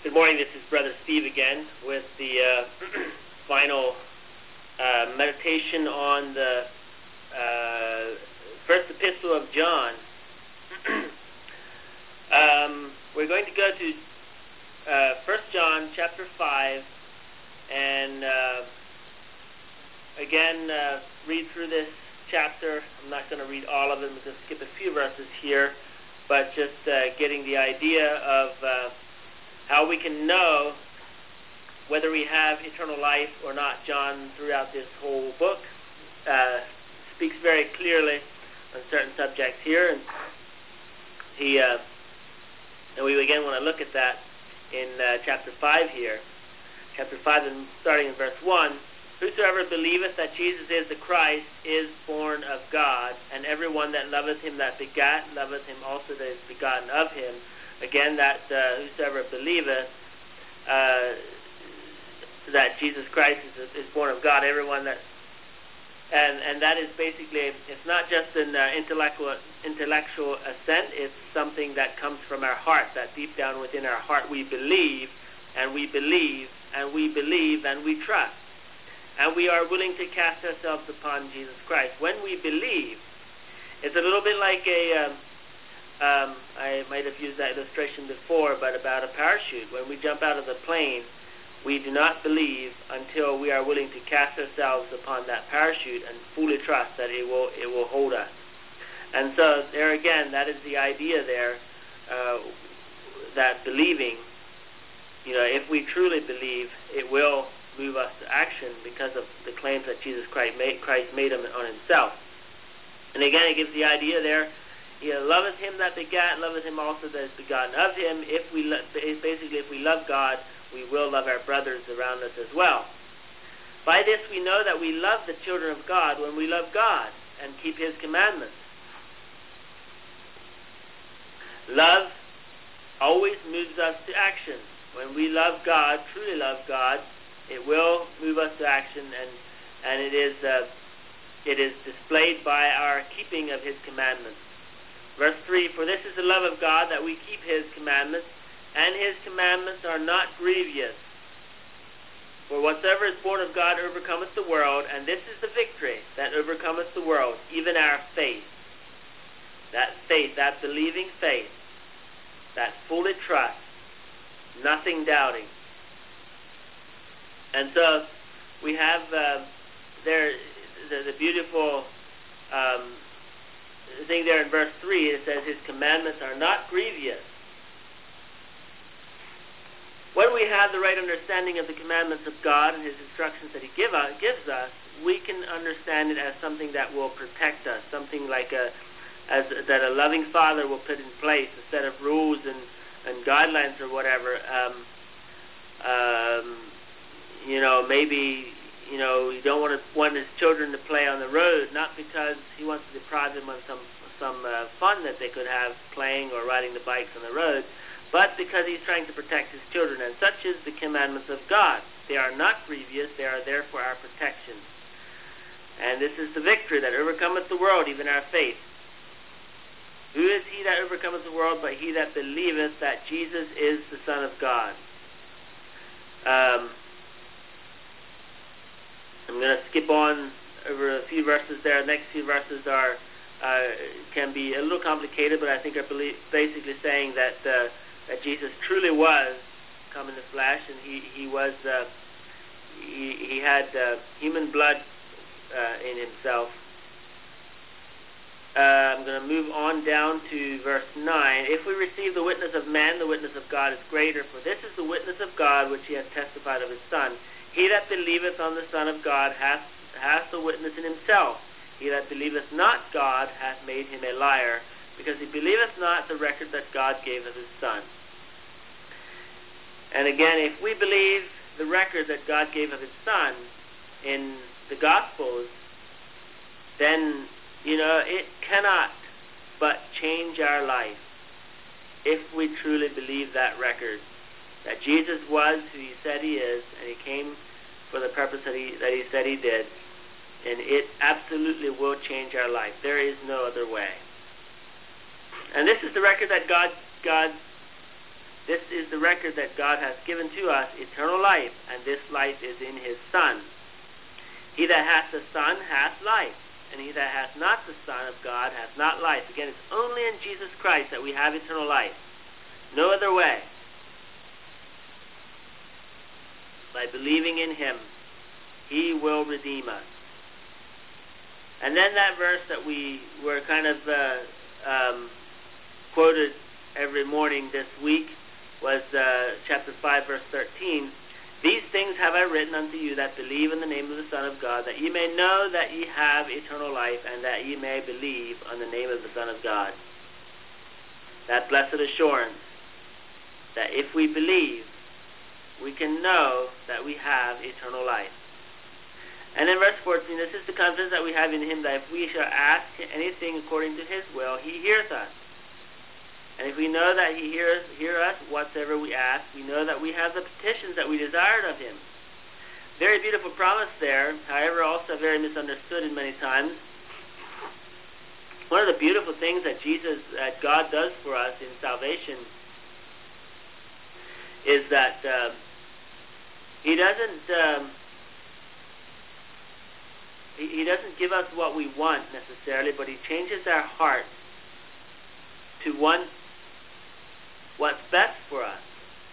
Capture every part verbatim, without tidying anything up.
Good morning, this is Brother Steve again with the uh, final uh, meditation on the uh, first epistle of John. um, we're going to go to uh, First John chapter five and uh, again uh, read through this chapter. I'm not going to read all of it. I'm going to skip a few verses here, but just uh, getting the idea of uh, how we can know whether we have eternal life or not. John, throughout this whole book, uh, speaks very clearly on certain subjects here, and he uh, and we again want to look at that in uh, chapter five here. Chapter five, and starting in verse one. Whosoever believeth that Jesus is the Christ is born of God, and everyone that loveth him that begat loveth him also that is begotten of him. Again, that uh, whosoever believeth uh, that Jesus Christ is, is born of God, everyone that, and and that is basically, it's not just an uh, intellectual intellectual assent. It's something that comes from our heart. That deep down within our heart, we believe, and we believe, and we believe, and we trust, and we are willing to cast ourselves upon Jesus Christ. When we believe, it's a little bit like a. Um, Um, I might have used that illustration before, but about a parachute. When we jump out of the plane, we do not believe until we are willing to cast ourselves upon that parachute and fully trust that it will it will hold us. And so there again, that is the idea there, uh, that believing, you know, if we truly believe, it will move us to action because of the claims that Jesus Christ made, Christ made on himself. And again, it gives the idea there, He loveth him that begat, loveth him also that is begotten of him. If we lo- basically, if we love God, we will love our brothers around us as well. By this we know that we love the children of God when we love God and keep his commandments. Love always moves us to action. When we love God, truly love God, it will move us to action, and and it is uh, it is displayed by our keeping of his commandments. Verse three, for this is the love of God, that we keep his commandments, and his commandments are not grievous. For whatsoever is born of God overcometh the world, and this is the victory that overcometh the world, even our faith. That faith, that believing faith, that fully trust, nothing doubting. And so we have uh, there the, the beautiful um, The thing there in verse three, it says, his commandments are not grievous. When we have the right understanding of the commandments of God and his instructions that he give us, gives us, we can understand it as something that will protect us, something like a, as that a loving father will put in place, a set of rules and, and guidelines or whatever. Um, um, you know, maybe... You know, you don't want to want his children to play on the road, not because he wants to deprive them of some some uh, fun that they could have playing or riding the bikes on the road, but because he's trying to protect his children. And such is the commandments of God. They are not grievous. They are there for our protection. And this is the victory that overcometh the world, even our faith. Who is he that overcometh the world but he that believeth that Jesus is the Son of God? Um... I'm going to skip on over a few verses there. The next few verses are uh, can be a little complicated, but I think are basically saying that uh, that Jesus truly was come in the flesh, and he he was uh, he he had uh, human blood uh, in himself. Uh, I'm going to move on down to verse nine. If we receive the witness of men, the witness of God is greater, for this is the witness of God which he hath testified of his Son. He that believeth on the Son of God hath, hath the witness in himself. He that believeth not God hath made him a liar, because he believeth not the record that God gave of his Son. And again, if we believe the record that God gave of his Son in the Gospels, then, you know, it cannot but change our life if we truly believe that record. That Jesus was who he said he is, and he came for the purpose that he that he said he did, and it absolutely will change our life. There is no other way. And this is the record that God God This is the record that God has given to us, eternal life, and this life is in his Son. He that hath the Son hath life, and he that hath not the Son of God hath not life. Again, it's only in Jesus Christ that we have eternal life. No other way. By believing in him, he will redeem us. And then that verse that we were kind of uh, um, quoted every morning this week was uh, chapter five, verse thirteen. These things have I written unto you that believe in the name of the Son of God, that ye may know that ye have eternal life, and that ye may believe on the name of the Son of God. That blessed assurance that if we believe, we can know that we have eternal life. And in verse fourteen, this is the confidence that we have in him, that if we shall ask anything according to his will, he heareth us. And if we know that he hears hear us whatsoever we ask, we know that we have the petitions that we desired of him. Very beautiful promise there, however also very misunderstood in many times. One of the beautiful things that Jesus, that God does for us in salvation is that uh, he doesn't um, he, he doesn't give us what we want necessarily, but he changes our heart to want what's best for us.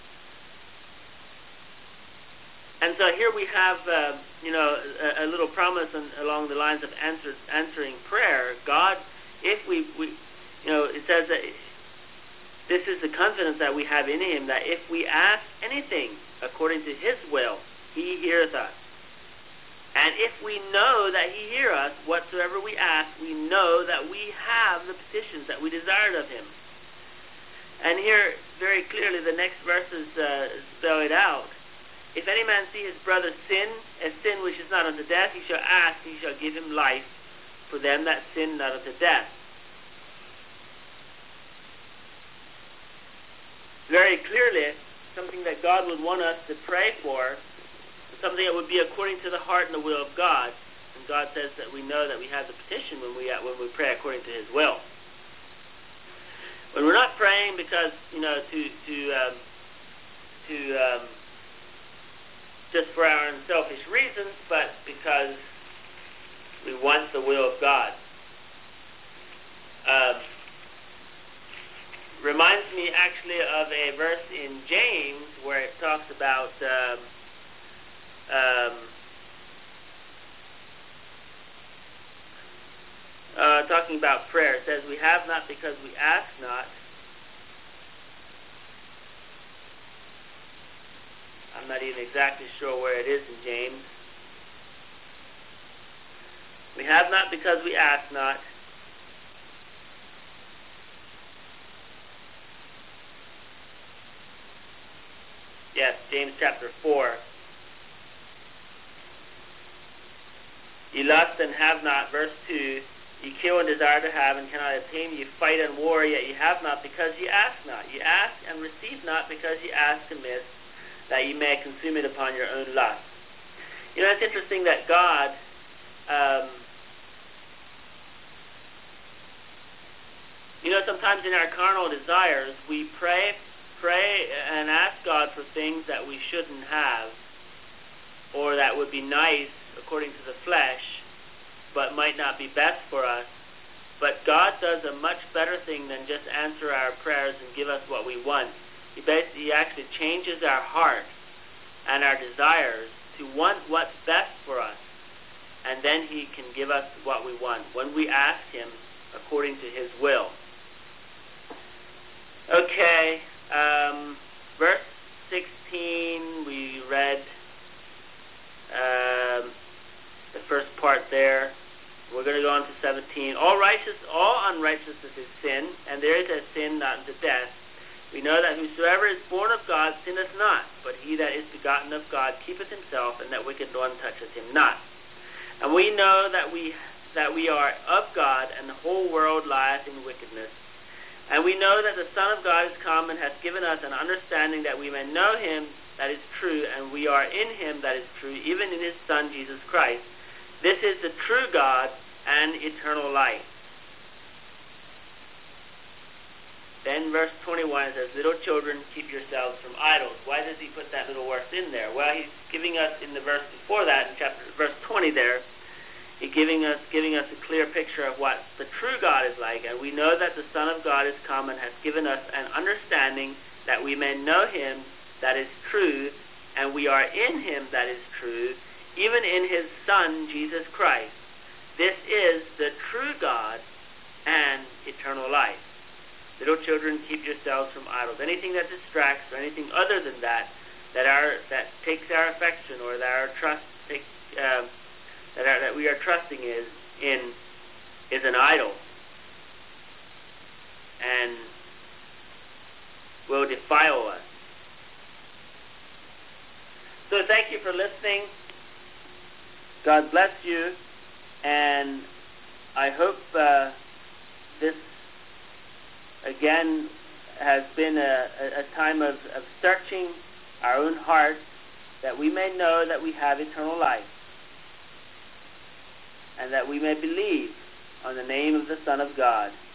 And so here we have, uh, you know, a, a little promise on, along the lines of answer, answering prayer. God, if we, we, you know, it says that this is the confidence that we have in him, that if we ask anything according to his will, he hears us. And if we know that he hears us, whatsoever we ask, we know that we have the petitions that we desired of him. And here, very clearly, the next verses uh, spell it out. If any man see his brother sin, a sin which is not unto death, he shall ask, and he shall give him life for them that sin not unto death. Very clearly, something that God would want us to pray for, something that would be according to the heart and the will of God. And God says that we know that we have the petition when we when we pray according to his will. When we're not praying because, you know, to to um, to um, just for our unselfish reasons, but because we want the will of God. Um, reminds me actually of a verse in James where it talks about um, um, uh, talking about prayer. It says, we have not because we ask not. I'm not even exactly sure where it is in James. We have not because we ask not. Yes, James chapter four. Ye lust and have not, verse two. Ye kill and desire to have and cannot obtain. Ye fight and war, yet ye have not because ye ask not. Ye ask and receive not because ye ask amiss, that ye may consume it upon your own lust. You know, it's interesting that God um, you know, sometimes in our carnal desires, we pray, pray and ask God for things that we shouldn't have, or that would be nice according to the flesh, but might not be best for us. But God does a much better thing than just answer our prayers and give us what we want. He basically he actually changes our heart and our desires to want what's best for us, and then he can give us what we want when we ask him according to his will. Okay, um, verse sixteen, we read um, the first part there. We're going to go on to seventeen. All righteous, all unrighteousness is sin, and there is a sin not unto death. We know that whosoever is born of God sinneth not, but he that is begotten of God keepeth himself, and that wicked one toucheth him not. And we know that we that we are of God, and the whole world lieth in wickedness. And we know that the Son of God is come and hath given us an understanding that we may know him that is true, and we are in him that is true, even in his Son Jesus Christ. This is the true God and eternal life. Then verse twenty-one says, little children, keep yourselves from idols. Why does he put that little verse in there? Well, he's giving us in the verse before that, in chapter verse twenty there, he's giving us giving us a clear picture of what the true God is like. And we know that the Son of God is come and has given us an understanding that we may know him that is truth, and we are in him that is truth, even in his Son, Jesus Christ. This is the true God and eternal life. Little children, keep yourselves from idols. Anything that distracts or anything other than that, that our that takes our affection or that our trust take, uh, that our, that we are trusting is in is an idol, and will defile us. So thank you for listening. God bless you, and I hope uh, this again has been a, a time of, of searching our own hearts, that we may know that we have eternal life, and that we may believe on the name of the Son of God.